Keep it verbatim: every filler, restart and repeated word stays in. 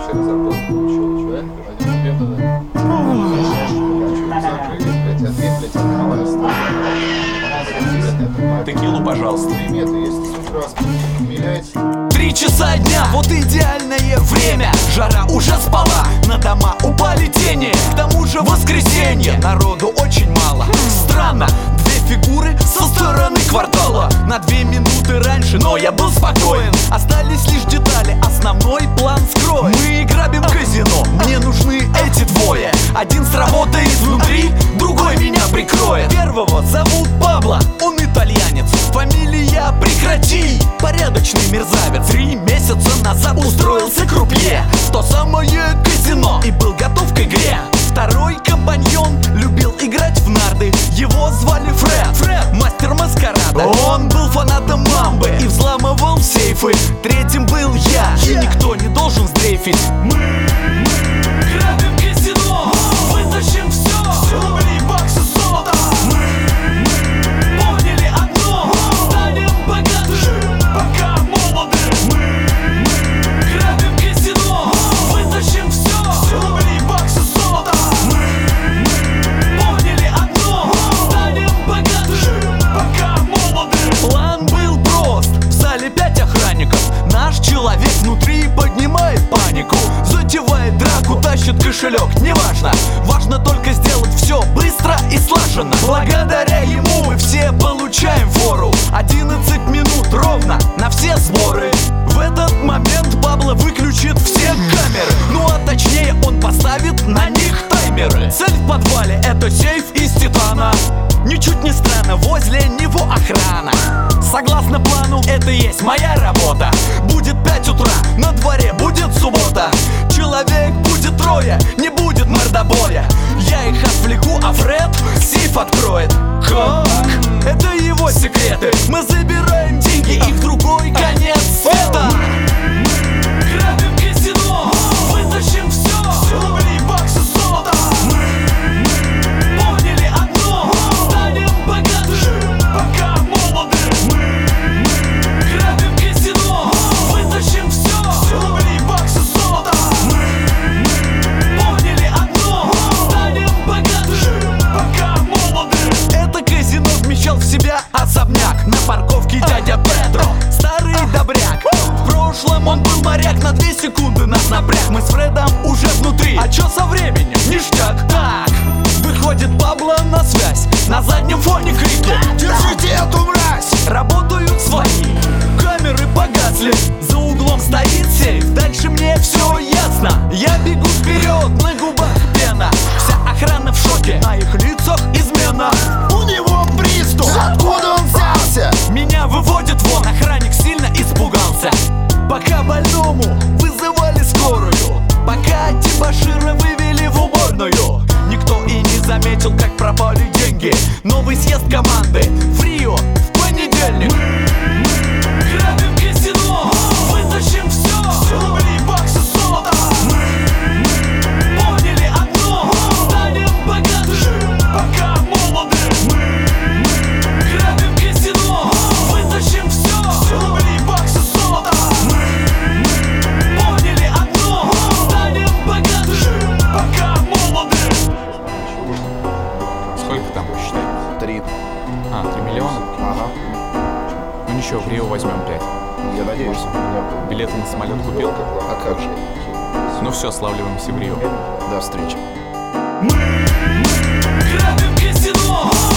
себе зарплату получил, человек, один тебе тогда. Закрылись, блядь, ответ, блядь, от Текилу, пожалуйста. Приметы, если с утра умиляется. Три часа дня, вот идеальное время. Жара уже спала, на дома упали тени. К тому же воскресенье, народу очень мало. Странно, две фигуры со стороны квартала. На две минуты раньше, но я был спокоен. Остались лишь детали, основной план скроем. Мы грабим казино, мне нужны эти двое. Один сработает внутри, другой меня прикроет. Первого зовут Пабло, он итальянец. Фамилия прекрати, порядочный мерзавец. Три месяца назад устроился крупье в то самое казино и был готов к игре. Второй компаньон любил играть в нарды. Его звали Фред, Фред, мастер маскарада. Он был фанатом мамбы и взламывал сейфы. Третьим был я, и никто не должен сдрейфить. Мы, мы грабим казино, вытащим все, рубли, баксы, золото. Мы, мы поняли одно, станем богаты, пока молоды. Мы, мы грабим казино, вытащим все, рубли, баксы, золото. Мы, мы поняли одно, станем богаты, пока молоды. План был прост, в зале пять охранников. Наш человек внутри поднимает панику, затевает драку, тащит кошелек, неважно. Важно только сделать все быстро и слаженно. Благодаря ему мы все получаем фору. Одиннадцать минут ровно на все сборы. В этот момент Пабло выключит все камеры. Ну а точнее он поставит на них таймеры. Цель в подвале — это сейф из титана. Ничуть не странно, возле него охрана. Согласно плану, это и есть моя работа. Будет пять утра, на дворе будет суббота. Человек будет трое, не будет мордобоя. Я их отвлеку, а Фред сейф откроет. Как? Это его секреты. Мы забираем деньги и в другой конец света. Грабим казино, вытащим все, рубли, баксы, золото. Мы поняли одно, станем богаты, пока молоды. Мы грабим казино, вытащим все, рубли, баксы, золото. Мы поняли одно, станем богаты, пока молоды. Это казино вмещал в себя особняк. На парковке дядя Педро, старый добряк. В прошлом он был моряк, на две секунды нас напряг. Мы с Фредом уже внутри, а чё со временем? Ништяк. Так, выходит Пабло на связь. На заднем фоне крики: держите эту мразь! Работают свои, камеры погасли. За углом стоит сейф, дальше мне все ясно. Я бегу вперед, на губах пена. Вся охрана в шоке, на их лицах измена. У него приступ! Откуда он взялся? Меня выводит вон, охранник сильно испугался. Пока больному вызывали скорую, пока дебошира вывели в уборную. Никто и не заметил, как пропали деньги. Новый съезд команды в Рио в понедельник. Мы грабим казино, вытащим все, рубли, баксы, золото. Мы поняли одно, станем богаты, пока молоды. Мы грабим казино, вытащим все, рубли, баксы, золото. Мы поняли одно, станем богаты, пока молоды. Сколько там, посчитай? Три. А, три миллиона? Ага. Ну ничего, в Рио возьмем пять. Я надеюсь. Билеты на самолет купил? А как же? Ну все, славливаемся в Рио. До встречи. Мы грабим казино,